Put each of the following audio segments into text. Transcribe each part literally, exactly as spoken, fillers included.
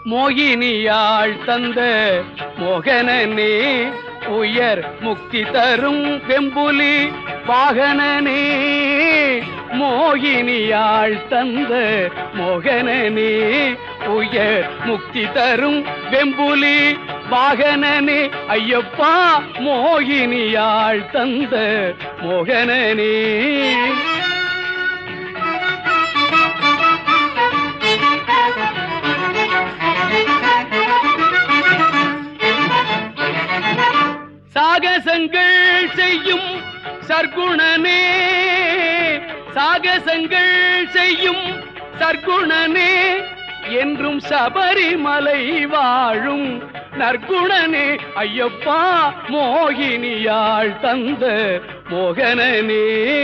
மோகினியாள் தந்த மோகனனே, உயர் முக்தி தரும் வெம்புலி வாகனனே. மோகினியாள் தந்த மோகனனே, உயர் முக்தி தரும் வெம்புலி வாகனனே. ஐயப்பா மோகினியாள் தந்த மோகனனே. சாகசங்கள் செய்யும் சர்க்குணனே, சாகசங்கள் செய்யும் சர்க்குணனே, என்றும் சபரிமலை வாழும் நற்குணனே. ஐயப்பா மோகினியாள் தந்த மோகனனே.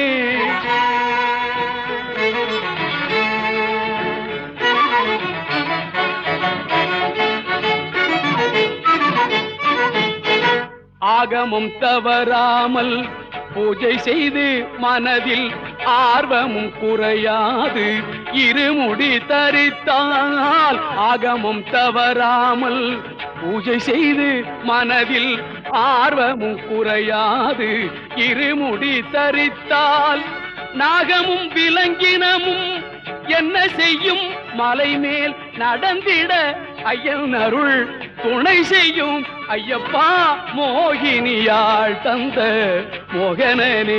ஆகமும் தவறாமல் பூஜை செய்து மனதில் ஆர்வமும் குறையாது இருமுடி தரித்தால். ஆகமும் தவறாமல் பூஜை செய்து மனதில் ஆர்வமும் குறையாது இருமுடி தரித்தால். நாகமும் விலங்கினமும் என்ன செய்யும் மலை மேல் நடந்திட ஐயன் அருள் துணை செய்யும். ஐயப்பா மோகினியாள் தந்த மோகனனே.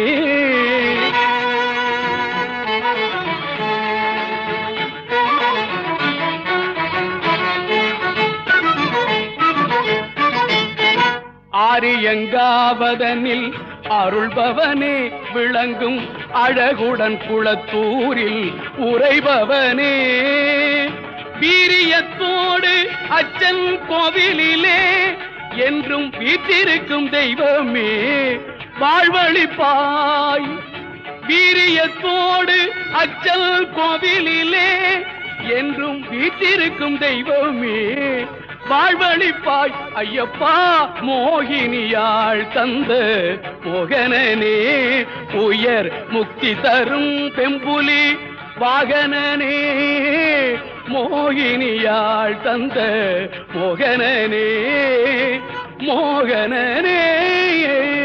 ஆரியங்காவதனில் அருள்பவனே, விளங்கும் அழகுடன் குளத்தூரில் உறைபவனே. வீரியத்தோடு அச்சன் கோவிலிலே என்றும் வீற்றிருக்கும் தெய்வமே வாழ்வழிப்பாய். வீரியத்தோடு அச்சல் கோவிலிலே என்றும் வீற்றிருக்கும் தெய்வமே வாழ்வழிப்பாய். ஐயப்பா மோகினியாள் தந்த மோகனனே, உயர் முக்தி தரும் பெம்புலி வாகனனே. மோகினியாள் தந்த மோகனனே, மோகனனே.